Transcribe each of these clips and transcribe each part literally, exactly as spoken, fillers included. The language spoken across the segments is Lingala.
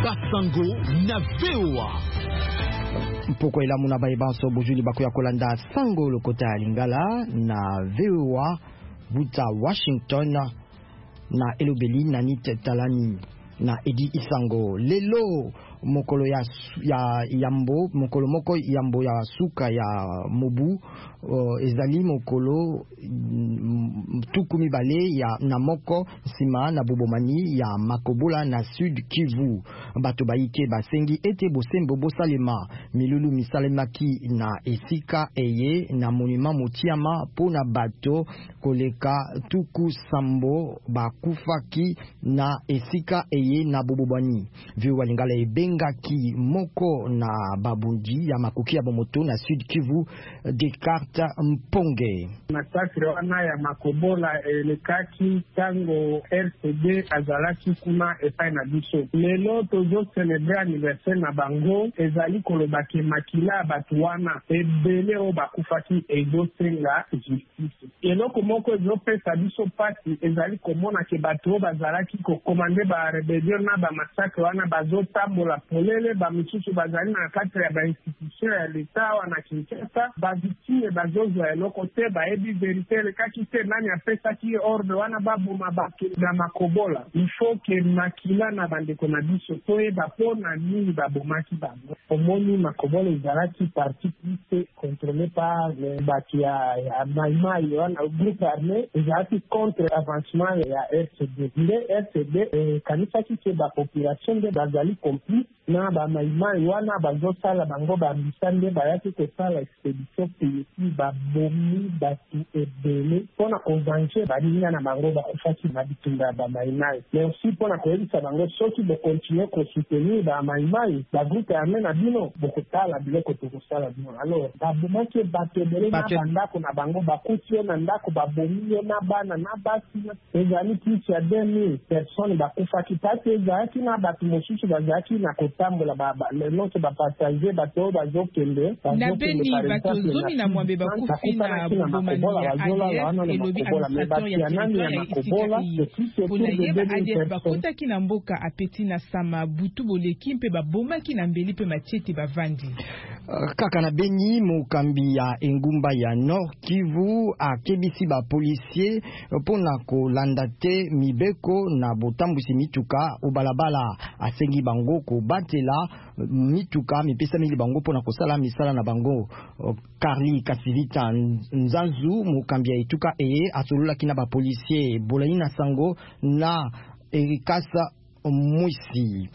Basango na V O A. Mpoko ela muna bayebanso bojuli bakoya kolanda sango lokota lingala na V O A buta Washington na elobeli na nit talani na Edi Isango lelo mokolo ya ya yambo mokolo moko yambo ya suka ya mobu uh, ezali mokolo mm, tukumi bale ya na moko sima na bobomani ya Makobola na Sud Kivu bato baike basengi ete bosembo bosalema milulu misalemaki na esika eye na monument motiama pona bato koleka tuku sambo bakufaki na esika eye na bobomani viu walingala ebe ngaki moko na babundi ya makoki ya bomoto na Sud Kivu Descartes Mponge. Masakre wana ya Makobola elekaki tango R C D azalaki kuna epai na biso. Lelo tozo celebre anniversaire na bango ezali kolobaki makila batu wana ebele o bakufaki ezo senga justice. Eloko moko ezo pesa biso pasi ezali komona ke batu bazalaki ko komande ba rebellion na ba masakre wana bazo tambola polele ba misusu bazali na kati ya ba institution ya leta wana Kinshasa ba victime bazozo eloko te ba ebi verite le kaki te nani apesa ki ordre wana babu mabaki na Makobola il faut que makila na bandeko na biso toye ba pona nini babomaki bango omoni Makobola ezalaki parti plus contrôlé par le baki ya Maimai wana groupe armé ezalaki contre avancement ya R C D le R C D kanisa ki ke ba population de bazali complice na ba Maimai wana bazosala bango ba mbisande bayaki kosala expedition peyeki ba bomi batu ebele pona konvanche balinga na bango bakufaki na bitumba ba Maimai mais aussi pona koyebisa bango soki bokontinue kosoutenir ba Maimai ba groupe armé na bino bokotala biloko tokosala bino alors babomaki bato ebele na bandako na bango bakuti yo na ndako babomi yo na bana na basi ezali plus ya deux mille personnes bakufaki pasi ezalaki na bato mosusu bazalaki na kotambola lelonso bapassager bato bazokende na Beni bato zomi na mwambe bakufi na bobomani ya A D F elobi administrateur ya territoire ya esika pona yeba A D F bakotaki na mboka apeti na sama butu boleki mpe babomaki na mbeli mpe matiete bavandi. Kaka na Beni mokambi ya engumba ya Nord Kivu akebisi ba policier pona kolanda te mibeko na botambusi mituka obalabala asengi bango ko batela mituka mipesa mili bango pona kosala misala na bango. Carly Kasivita Nzanzu mokambi ya etuka eye asolula kina ba policier bolani na sango na Erikasa Mwisi.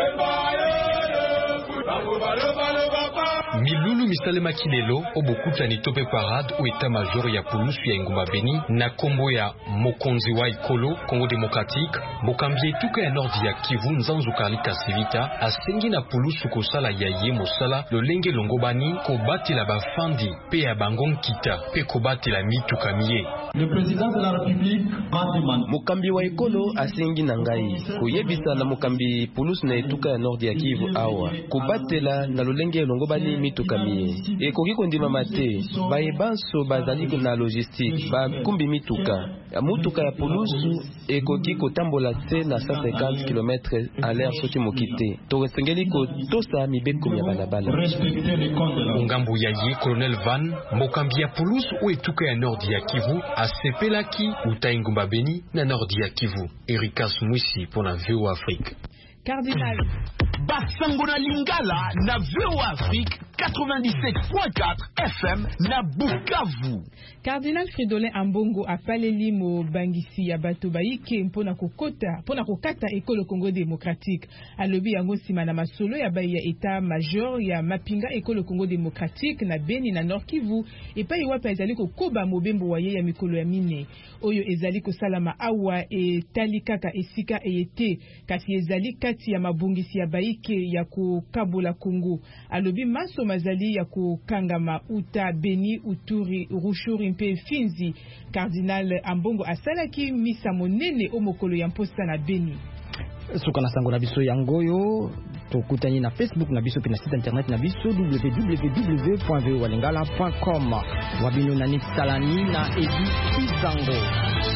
Milulu misalema kilelo obokuta ni tope parade ou état major ya police ya Ngumba Beni na kombo ya mokonzi wa ikolo Congo démocratique mokambie tuka ya Nord ya Kivu Nzanzu Carly Kasivita asengi na police kosala ya ye mosala lolenge longobani kobati la bafandi pe ya bangon kita pe kobati la mituka miye. Le président de la République mokambi wa ikolo asengi na ngai koyebisa na mokambi police na etuka ya Nord ya Kivu awa kobatela na lolenge longobani mituka miye ekoki kondima mate bayebanso bazali na logistique bakumbi mituka ya mutuka ya polusu ekoki kotambola te na cent cinquante kilomètres à l'heure soki mokite toresengeli kotosa mibeko ya balabala. Ngambo ya ye Colonel Van mokambi ya polusu o etuka ya Nord ya Kivu asepelaki uta Ngumba Beni na Nord ya Kivu. Ericas Mwisi pour la V O A Afrique. Cardinal Basango na Lingala na V O A Afrique quatre-vingt-dix-sept point quatre F M na Bukavu. Cardinal Fridolin Ambongo apaleli mo bangisi ya bato baike mpona kokota mpona kokata ekolo Congo démocratique alobi yango sima na masolo ya bayi ya état major ya mapinga ekolo Congo démocratique na Beni na Nord Kivu epai wapi ezali kokoba mobembo waye ya mikolo ya mine oyo ezali kosalama awa etali kaka esika eyete kasi ezali kati ya mabungisi ya baike ya kokabola Congo alobi maso mazali ya kokangama uta Beni Uturi Rushuri mpe Finzi. Cardinal Ambongo asalaki misa monene o mokolo ya mposa na Beni. Suka na sango na biso yangoyo tokutani na Facebook na biso pe na site internet na biso w w w point v o a lingala point com wabino na Nick Salani na Edi Isango.